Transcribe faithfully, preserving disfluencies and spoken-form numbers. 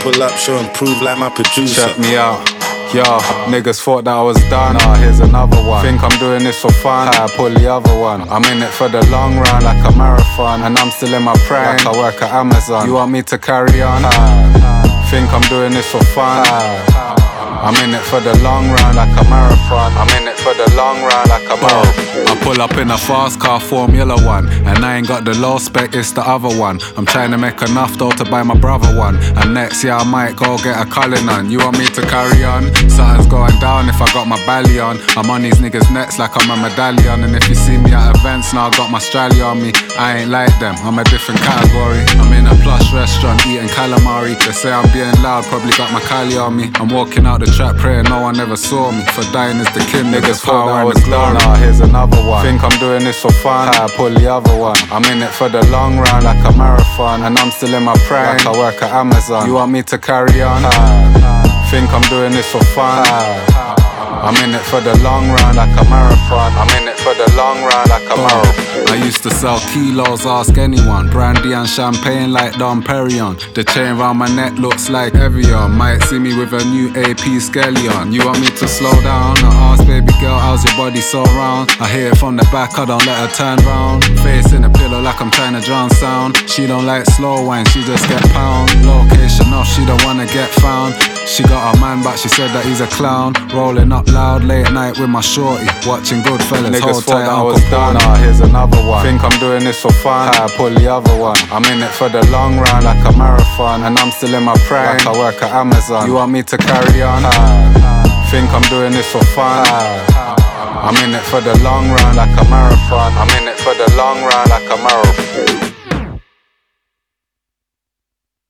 Pull up, show and prove like my producer. Check me out. Yo, niggas thought that I was done. Nah, here's another one. Think I'm doing this for fun. I pull the other one. I'm in it for the long run, like a marathon. And I'm still in my prime, like I work at Amazon. You want me to carry on? Think I'm doing this for fun. I'm in it for the long run, like a marathon. I'm in it for the long run, like a marathon. I pull up in a fast car, Formula One. And I ain't got the low spec, it's the other one. I'm trying to make enough though to buy my brother one. And next year I might go get a Cullinan. You want me to carry on? Something's going down if I got my belly on. I'm on these niggas' necks like I'm a medallion. And if you see me at events, now I got my strally on me. I ain't like them, I'm a different category. I'm in a plush restaurant eating calamari. They say I'm being loud, probably got my Cali on me. I'm walking out the trap praying no one ever saw me. For dying is the king, niggas thought I was done. Nah, here's another one. Think I'm doing this for fun. I pull the other one. I'm in it for the long run, like a marathon. And I'm still in my prime, like I work at Amazon. You want me to carry on? Think I'm doing this for fun. I'm in it for the long run, like a marathon. I'm in it for the long run, like a marathon. I used to sell kilos, ask anyone. Brandy and champagne like Dom Perignon. The chain round my neck looks like Evian. Might see me with a new A P Skellion. You want me to slow down? I ask baby girl, how's your body so round? I hear it from the back, I don't let her turn round. Face in the pillow like I'm trying to drown sound. She don't like slow wine, she just get pound. Location off, she don't wanna get found. She got a man, but she said that he's a clown. Rolling up loud late night with my shorty, watching Goodfellas. Niggas thought that I was done. Nah, here's another one. Think I'm doing this for fun. I pull the other one. I'm in it for the long run, like a marathon. And I'm still in my prime, like I work at Amazon. You want me to carry on? Think I'm doing this for fun. I'm in it for the long run, like a marathon. I'm in it for the long run, like a marathon.